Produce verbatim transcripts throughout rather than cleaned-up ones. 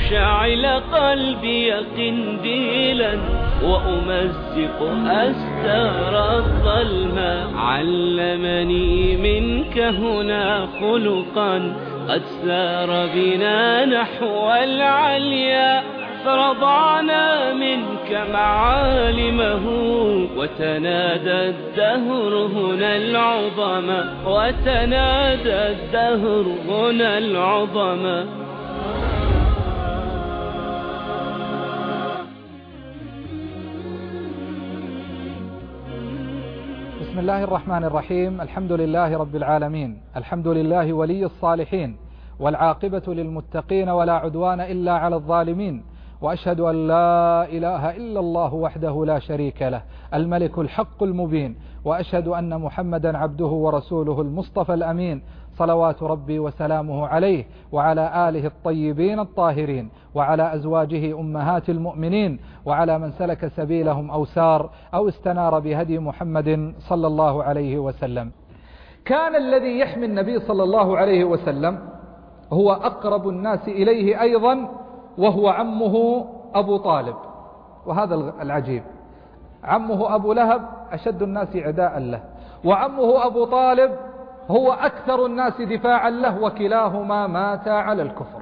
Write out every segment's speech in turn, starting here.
أشعل قلبي قنديلا وأمزق أستار الظلم. علمني منك هنا خلقا قد سار بنا نحو العليا، فرضعنا منك معالمه وتنادى الدهر هنا العظما، وتنادى الدهر هنا العظما. بسم الله الرحمن الرحيم. الحمد لله رب العالمين، الحمد لله ولي الصالحين، والعاقبة للمتقين ولا عدوان إلا على الظالمين، وأشهد أن لا إله إلا الله وحده لا شريك له الملك الحق المبين، وأشهد أن محمدا عبده ورسوله المصطفى الأمين، صلوات ربي وسلامه عليه وعلى آله الطيبين الطاهرين، وعلى أزواجه أمهات المؤمنين، وعلى من سلك سبيلهم أو سار أو استنار بهدي محمد صلى الله عليه وسلم. كان الذي يحمي النبي صلى الله عليه وسلم هو أقرب الناس إليه أيضا، وهو عمه أبو طالب. وهذا العجيب، عمه أبو لهب أشد الناس عداء له، وعمه أبو طالب هو أكثر الناس دفاعا له، وكلاهما مات على الكفر،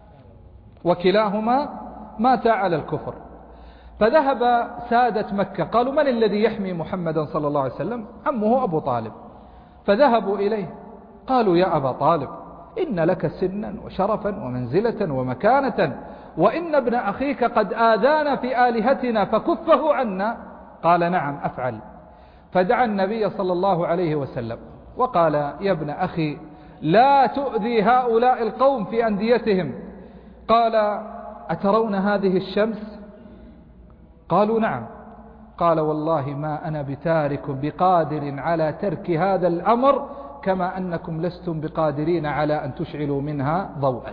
وكلاهما مات على الكفر. فذهب سادة مكة قالوا: من الذي يحمي محمدا صلى الله عليه وسلم؟ عمه أبو طالب. فذهبوا إليه قالوا: يا أبا طالب، إن لك سنا وشرفا ومنزلة ومكانة، وإن ابن أخيك قد آذانا في آلهتنا فكفه عنا. قال: نعم أفعل. فدعا النبي صلى الله عليه وسلم وقال: يا ابن أخي، لا تؤذي هؤلاء القوم في أنديتهم. قال: أترون هذه الشمس؟ قالوا: نعم. قال: والله ما أنا بتارك بقادر على ترك هذا الأمر، كما أنكم لستم بقادرين على أن تشعلوا منها ضوءا.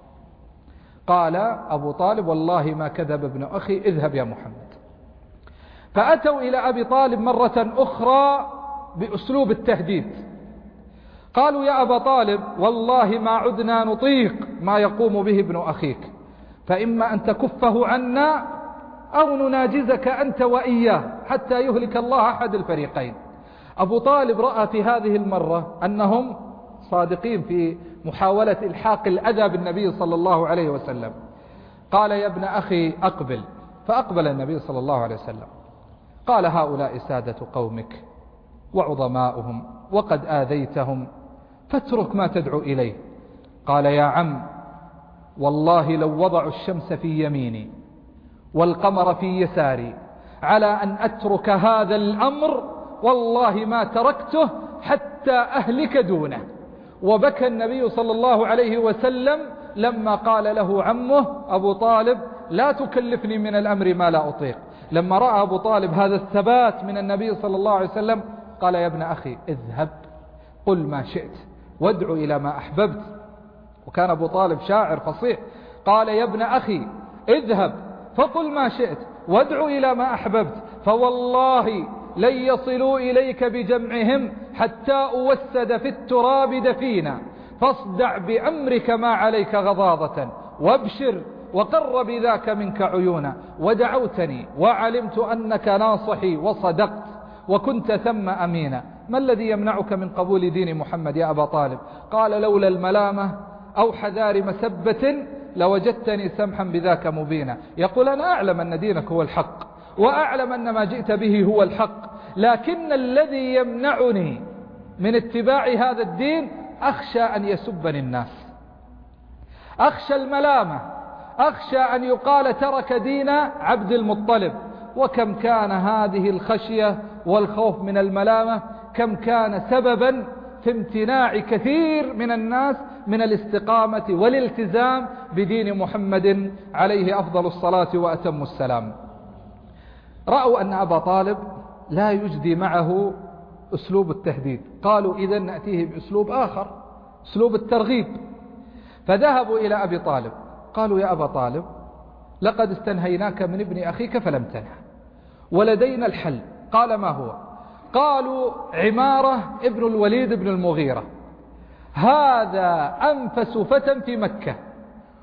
قال أبو طالب: والله ما كذب ابن أخي، اذهب يا محمد. فأتوا إلى أبي طالب مرة أخرى بأسلوب التهديد. قالوا: يا أبا طالب، والله ما عدنا نطيق ما يقوم به ابن أخيك، فإما أن تكفه عنا أو نناجزك أنت وإياه حتى يهلك الله أحد الفريقين. أبو طالب رأى في هذه المرة أنهم صادقين في محاولة إلحاق الأذى بالنبي صلى الله عليه وسلم. قال: يا ابن أخي أقبل. فأقبل النبي صلى الله عليه وسلم. قال: هؤلاء سادة قومك وعظماؤهم، وقد آذيتهم، فاترك ما تدعو إليه. قال: يا عم، والله لو وضعوا الشمس في يميني والقمر في يساري على أن أترك هذا الأمر، والله ما تركته حتى أهلك دونه. وبكى النبي صلى الله عليه وسلم لما قال له عمه أبو طالب: لا تكلفني من الأمر ما لا أطيق. لما رأى أبو طالب هذا الثبات من النبي صلى الله عليه وسلم قال: يا ابن أخي اذهب، قل ما شئت وادعو إلى ما أحببت. وكان أبو طالب شاعر فصيح. قال: يا ابن أخي اذهب فقل ما شئت وادعو إلى ما أحببت، فوالله لن يصلوا إليك بجمعهم حتى أوسد في التراب دفينا، فاصدع بأمرك ما عليك غضاضة، وابشر وقر بذاك منك عيونا. ودعوتني وعلمت أنك ناصحي وصدقت، وكنت ثم أمينا. ما الذي يمنعك من قبول دين محمد يا أبا طالب؟ قال: لولا الملامة أو حذار مسبة لوجدتني سمحا بذاك مبينا. يقول: أنا أعلم أن دينك هو الحق، وأعلم أن ما جئت به هو الحق، لكن الذي يمنعني من اتباع هذا الدين أخشى أن يسبني الناس، أخشى الملامة، أخشى أن يقال ترك دين عبد المطلب. وكم كان هذه الخشية والخوف من الملامة، كم كان سببا في امتناع كثير من الناس من الاستقامة والالتزام بدين محمد عليه أفضل الصلاة وأتم السلام. رأوا أن أبا طالب لا يجدي معه أسلوب التهديد، قالوا: إذا نأتيه بأسلوب آخر، أسلوب الترغيب. فذهبوا إلى أبي طالب قالوا: يا أبا طالب، لقد استنهيناك من ابن أخيك فلم تنه، ولدينا الحل. قال: ما هو؟ قالوا: عمارة ابن الوليد بن المغيرة، هذا أنفس فتى في مكة،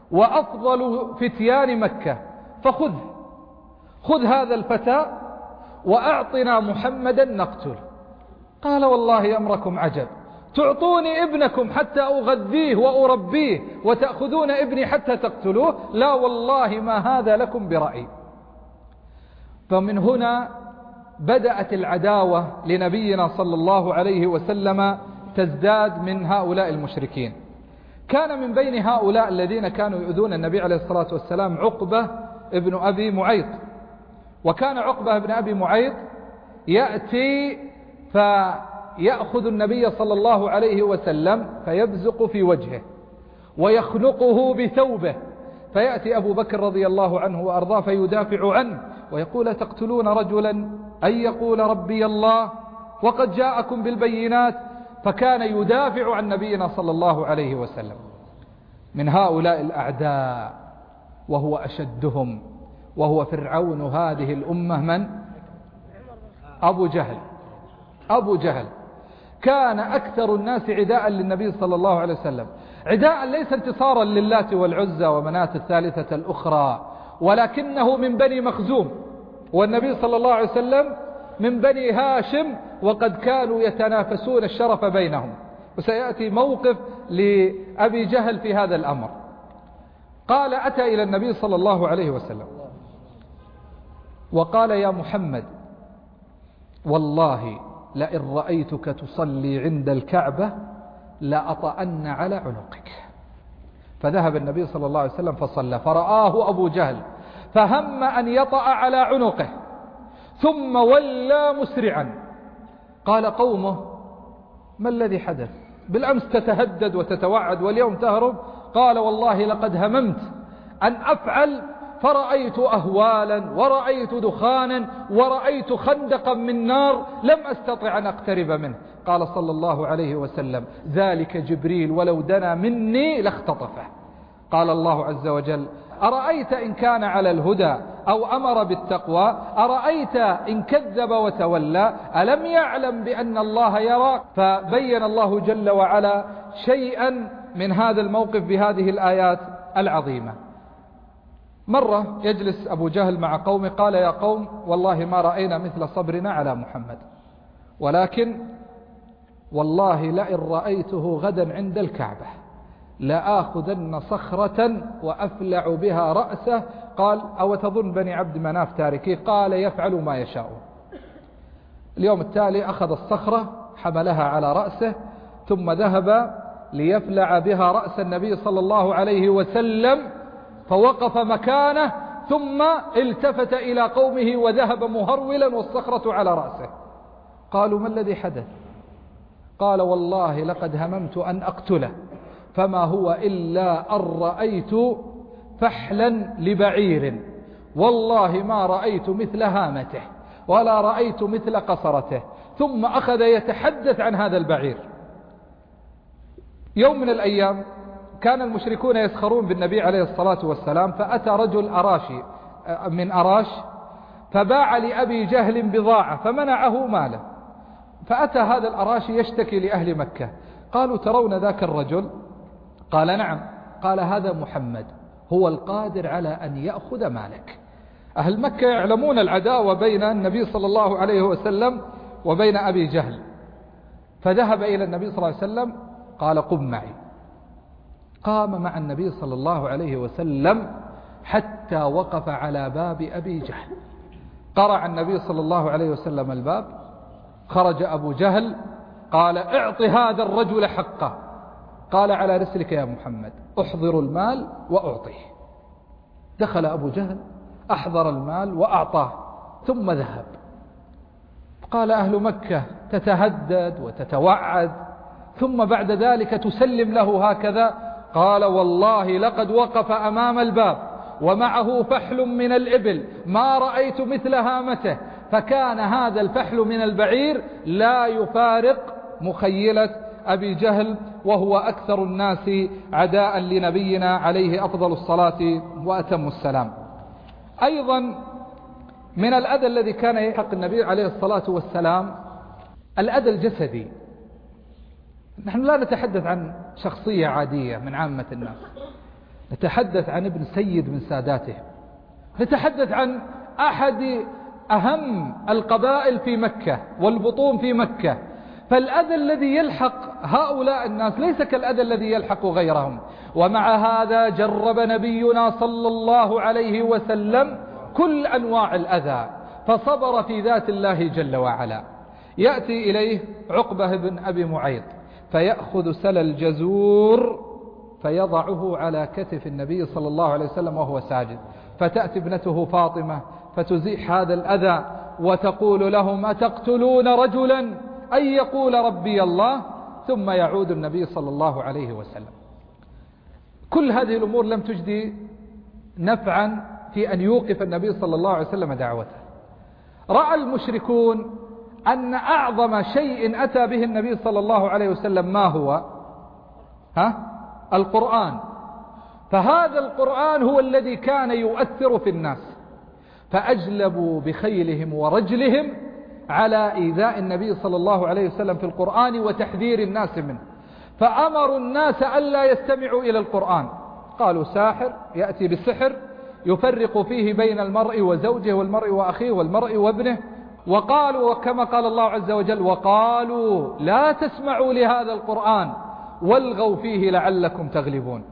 وأفضل فتيان مكة، فخذ خذ هذا الفتى وأعطنا محمدا نقتل. قال والله أمركم عجب، تعطوني ابنكم حتى أغذيه وأربيه وتأخذون ابني حتى تقتلوه؟ لا والله ما هذا لكم برأي. فمن هنا بدأت العداوة لنبينا صلى الله عليه وسلم تزداد من هؤلاء المشركين. كان من بين هؤلاء الذين كانوا يؤذون النبي عليه الصلاة والسلام عقبة ابن أبي معيط. وكان عقبة ابن أبي معيط يأتي فيأخذ النبي صلى الله عليه وسلم فيبزق في وجهه ويخنقه بثوبه، فيأتي أبو بكر رضي الله عنه وأرضاه فيدافع عنه ويقول تقتلون رجلا أن يقول ربي الله وقد جاءكم بالبينات. فكان يدافع عن نبينا صلى الله عليه وسلم. من هؤلاء الأعداء وهو أشدهم وهو فرعون هذه الأمة من؟ أبو جهل. أبو جهل كان أكثر الناس عداء للنبي صلى الله عليه وسلم، عداء ليس انتصارا للات والعزى ومناة الثالثة الأخرى، ولكنه من بني مخزوم، والنبي صلى الله عليه وسلم من بني هاشم، وقد كانوا يتنافسون الشرف بينهم. وسيأتي موقف لأبي جهل في هذا الأمر. قال أتى إلى النبي صلى الله عليه وسلم وقال يا محمد والله لئن رأيتك تصلي عند الكعبة لأطأن على عنقك. فذهب النبي صلى الله عليه وسلم فصلى، فرآه أبو جهل فهم أن يطأ على عنقه ثم ولى مسرعا. قال قومه ما الذي حدث؟ بالأمس تتهدد وتتوعد واليوم تهرب. قال والله لقد هممت أن أفعل فرأيت أهوالا ورأيت دخانا ورأيت خندقا من نار لم أستطع أن أقترب منه. قال صلى الله عليه وسلم ذلك جبريل ولو دنا مني لاختطفه. قال الله عز وجل أرأيت إن كان على الهدى أو أمر بالتقوى أرأيت إن كذب وتولى ألم يعلم بأن الله يرى. فبين الله جل وعلا شيئا من هذا الموقف بهذه الآيات العظيمة. مرة يجلس أبو جهل مع قومه قال يا قوم والله ما رأينا مثل صبرنا على محمد، ولكن والله لئن رأيته غدا عند الكعبة لآخذن صخرة وأفلع بها رأسه. قال أو تظن بني عبد مناف تاركيه؟ قال يفعل ما يشاء. اليوم التالي أخذ الصخرة حملها على رأسه ثم ذهب ليفلع بها رأس النبي صلى الله عليه وسلم، فوقف مكانه ثم التفت إلى قومه وذهب مهرولا والصخرة على رأسه. قالوا ما الذي حدث؟ قال والله لقد هممت أن أقتله فما هو إلا أن رأيت فحلا لبعير والله ما رأيت مثل هامته ولا رأيت مثل قصرته. ثم أخذ يتحدث عن هذا البعير. يوم من الأيام كان المشركون يسخرون بالنبي عليه الصلاة والسلام، فأتى رجل أراشي من أراش فباع لأبي جهل بضاعة فمنعه ماله. فأتى هذا الأراشي يشتكي لأهل مكة، قالوا ترون ذاك الرجل؟ قال نعم. قال هذا محمد هو القادر على أن يأخذ مالك. أهل مكة يعلمون العداوة بين النبي صلى الله عليه وسلم وبين أبي جهل. فذهب إلى النبي صلى الله عليه وسلم قال قم معي. قام مع النبي صلى الله عليه وسلم حتى وقف على باب أبي جهل. قرع النبي صلى الله عليه وسلم الباب، خرج أبو جهل قال اعط هذا الرجل حقه. قال على رسلك يا محمد، احضر المال وأعطيه. دخل أبو جهل أحضر المال وأعطاه ثم ذهب. قال أهل مكة تتهدد وتتوعد ثم بعد ذلك تسلم له هكذا؟ قال والله لقد وقف أمام الباب ومعه فحل من الإبل ما رأيت مثل هامته، فكان هذا الفحل من البعير لا يفارق مخيلة أبي جهل، وهو أكثر الناس عداء لنبينا عليه أفضل الصلاة وأتم السلام. أيضا من الأذى الذي كان يحق النبي عليه الصلاة والسلام الأذى الجسدي. نحن لا نتحدث عن شخصية عادية من عامة الناس، نتحدث عن ابن سيد من ساداتهم، نتحدث عن أحد أهم القبائل في مكة والبطون في مكة. فالأذى الذي يلحق هؤلاء الناس ليس كالأذى الذي يلحق غيرهم. ومع هذا جرب نبينا صلى الله عليه وسلم كل أنواع الأذى، فصبر في ذات الله جل وعلا. يأتي إليه عقبة بن أبي معيط فيأخذ سل الجزور فيضعه على كتف النبي صلى الله عليه وسلم وهو ساجد، فتأتي ابنته فاطمة فتزيح هذا الأذى وتقول لهم: أتقتلون رجلا أن يقول ربي الله؟ ثم يعود النبي صلى الله عليه وسلم. كل هذه الأمور لم تجدي نفعا في أن يوقف النبي صلى الله عليه وسلم دعوته. رأى المشركون أن أعظم شيء أتى به النبي صلى الله عليه وسلم ما هو؟ ها؟ القرآن. فهذا القرآن هو الذي كان يؤثر في الناس، فأجلبوا بخيلهم ورجلهم على إيذاء النبي صلى الله عليه وسلم في القرآن وتحذير الناس منه، فأمروا الناس ألا يستمعوا إلى القرآن. قالوا: ساحر يأتي بالسحر يفرق فيه بين المرء وزوجه والمرء وأخيه والمرء وابنه. وقالوا كما قال الله عز وجل: وقالوا لا تسمعوا لهذا القرآن والغوا فيه لعلكم تغلبون.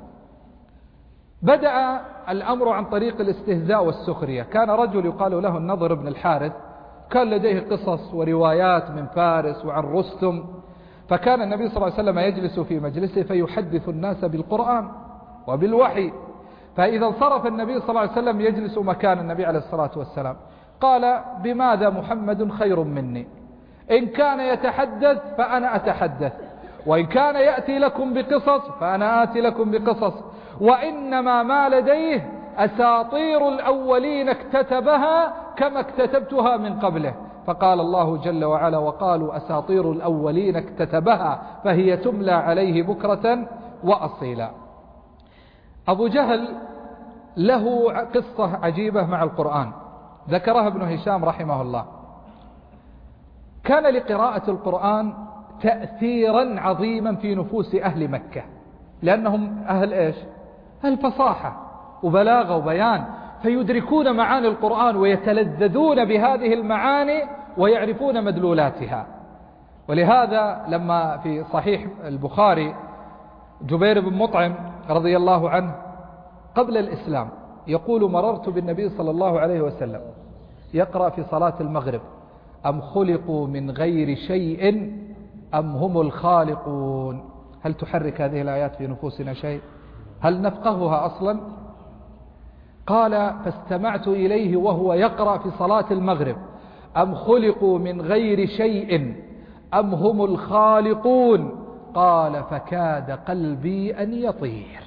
بدأ الأمر عن طريق الاستهزاء والسخرية. كان رجل يقال له النضر بن الحارث، كان لديه قصص وروايات من فارس وعن رستم، فكان النبي صلى الله عليه وسلم يجلس في مجلسه فيحدث الناس بالقرآن وبالوحي. فإذا انصرف النبي صلى الله عليه وسلم يجلس مكان النبي عليه الصلاة والسلام، قال: بماذا محمد خير مني؟ إن كان يتحدث فأنا أتحدث، وإن كان يأتي لكم بقصص فأنا آتي لكم بقصص، وإنما ما لديه أساطير الأولين اكتتبها كما اكتتبتها من قبله. فقال الله جل وعلا: وقالوا أساطير الأولين اكتتبها فهي تملى عليه بكرة وأصيلا. أبو جهل له قصة عجيبة مع القرآن ذكرها ابن هشام رحمه الله. كان لقراءة القرآن تأثيرا عظيما في نفوس أهل مكة، لأنهم أهل إيش؟ أهل فصاحة وبلاغة وبيان، فيدركون معاني القرآن ويتلذذون بهذه المعاني ويعرفون مدلولاتها. ولهذا لما في صحيح البخاري جبير بن مطعم رضي الله عنه قبل الإسلام يقول: مررت بالنبي صلى الله عليه وسلم يقرأ في صلاة المغرب: أم خلقوا من غير شيء أم هم الخالقون. هل تحرك هذه الآيات في نفوسنا شيء؟ هل نفقهها أصلا؟ قال: فاستمعت إليه وهو يقرأ في صلاة المغرب: أم خلقوا من غير شيء أم هم الخالقون. قال: فكاد قلبي أن يطير،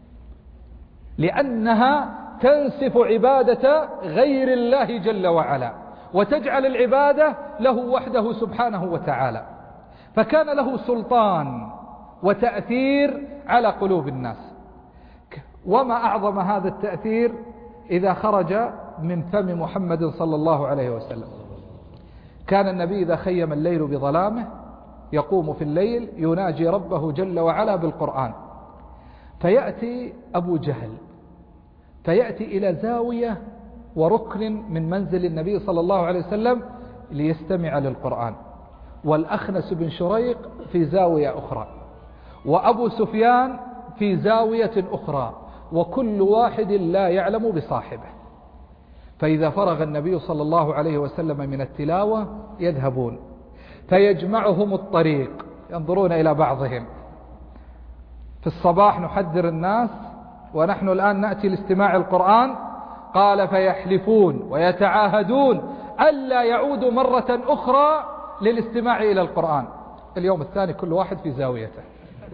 لأنها تنسف عبادة غير الله جل وعلا وتجعل العبادة له وحده سبحانه وتعالى. فكان له سلطان وتأثير على قلوب الناس. وما أعظم هذا التأثير إذا خرج من فم محمد صلى الله عليه وسلم. كان النبي إذا خيم الليل بظلامه يقوم في الليل يناجي ربه جل وعلا بالقرآن، فيأتي أبو جهل فيأتي إلى زاوية وركن من منزل النبي صلى الله عليه وسلم ليستمع للقرآن، والأخنس بن شريق في زاوية أخرى، وأبو سفيان في زاوية أخرى، وكل واحد لا يعلم بصاحبه. فإذا فرغ النبي صلى الله عليه وسلم من التلاوة يذهبون فيجمعهم الطريق، ينظرون إلى بعضهم. في الصباح نحذر الناس ونحن الآن نأتي لاستماع القرآن، قال: فيحلفون ويتعاهدون ألا يعودوا مرة أخرى للاستماع إلى القرآن. اليوم الثاني كل واحد في زاويته،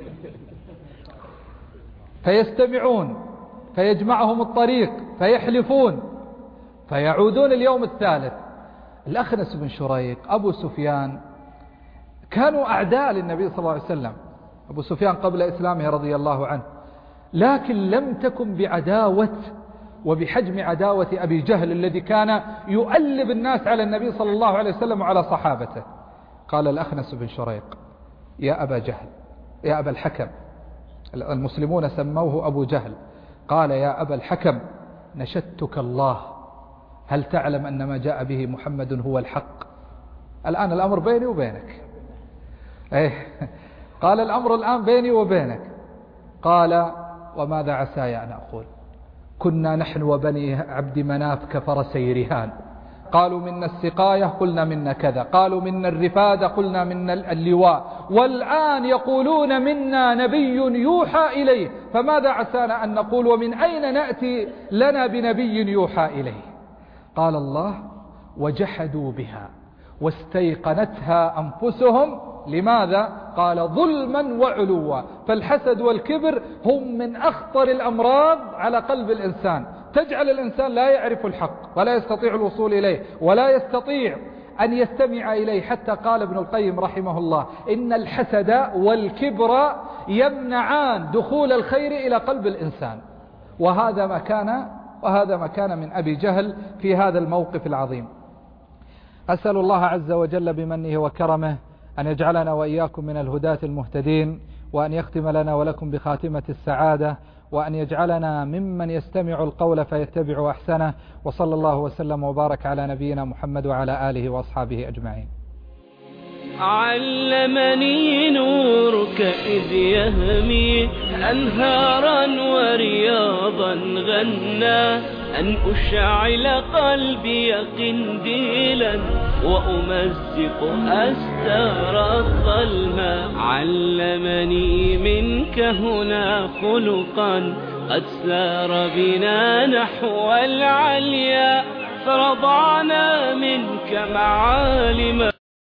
فيستمعون فيجمعهم الطريق فيحلفون فيعودون اليوم الثالث. الأخنس بن شريق أبو سفيان كانوا أعداء للنبي صلى الله عليه وسلم. أبو سفيان قبل إسلامه رضي الله عنه، لكن لم تكن بعداوة وبحجم عداوة أبي جهل الذي كان يؤلب الناس على النبي صلى الله عليه وسلم وعلى صحابته. قال الأخنس بن شريق: يا أبا جهل، يا أبا الحكم، المسلمون سموه أبو جهل، قال يا أبا الحكم نشدتك الله، هل تعلم أن ما جاء به محمد هو الحق؟ الآن الأمر بيني وبينك. إيه قال الأمر الآن بيني وبينك. قال وماذا عساي أن أقول؟ كنا نحن وبني عبد مناف كفرسي رهان، قالوا منا السقاية قلنا منا كذا، قالوا منا الرفادة قلنا منا اللواء، والآن يقولون منا نبي يوحى إليه، فماذا عسانا أن نقول؟ ومن أين نأتي لنا بنبي يوحى إليه؟ قال الله وجحدوا بها واستيقنتها أنفسهم. لماذا؟ قال ظلما وعلوا. فالحسد والكبر هم من أخطر الأمراض على قلب الإنسان، تجعل الإنسان لا يعرف الحق ولا يستطيع الوصول إليه ولا يستطيع أن يستمع إليه. حتى قال ابن القيم رحمه الله إن الحسد والكبر يمنعان دخول الخير إلى قلب الإنسان. وهذا ما كان وهذا ما كان من أبي جهل في هذا الموقف العظيم. أسأل الله عز وجل بمنه وكرمه أن يجعلنا وإياكم من الهداة المهتدين، وأن يختم لنا ولكم بخاتمة السعادة، وأن يجعلنا ممن يستمع القول فيتبع أحسنه. وصلى الله وسلم وبارك على نبينا محمد وعلى آله وأصحابه أجمعين. علمني نورك إذ يهمي أنهارا ورياضا غنى، أن أشعل قلبي قنديلا وأمزق أستار الظلم. علمني منك هنا خلقا قد سار بنا نحو العليا، فرضعنا منك معالم.